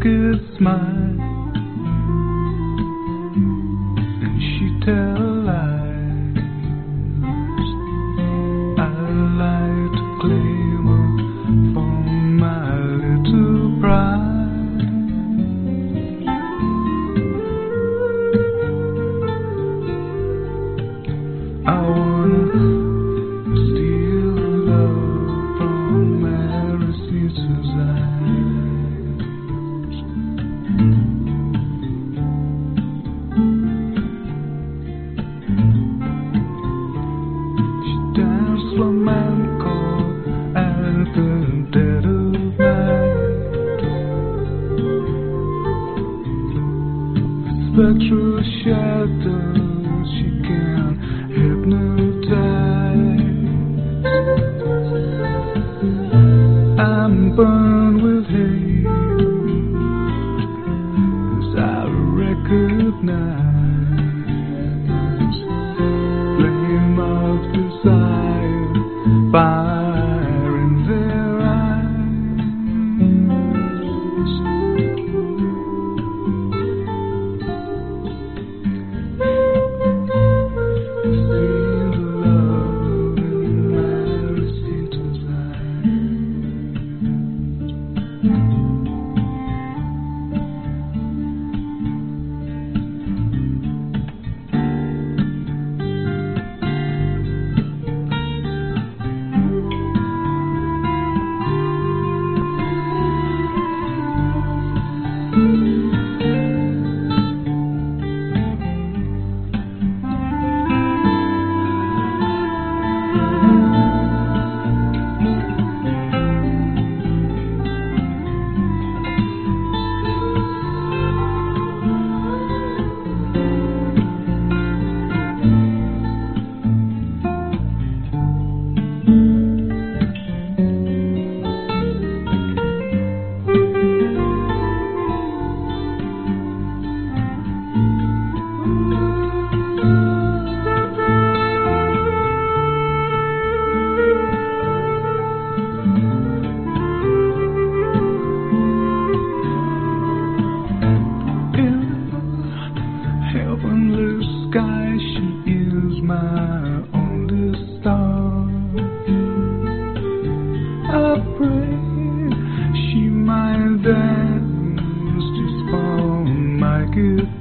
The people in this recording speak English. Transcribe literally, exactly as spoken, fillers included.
is mine, and she tells lies. I like to claim her for my little pride. I wanna steal love from Marista's eyes. She danced flamenco at the dead of night, with spectral shadows she can hypnotize. I'm burned with hate as I recognize flame of desire, fire in their eyes. See the love in Marista's eyes. Heavenly sky, she is my only star. I pray she might dance just for my guitar.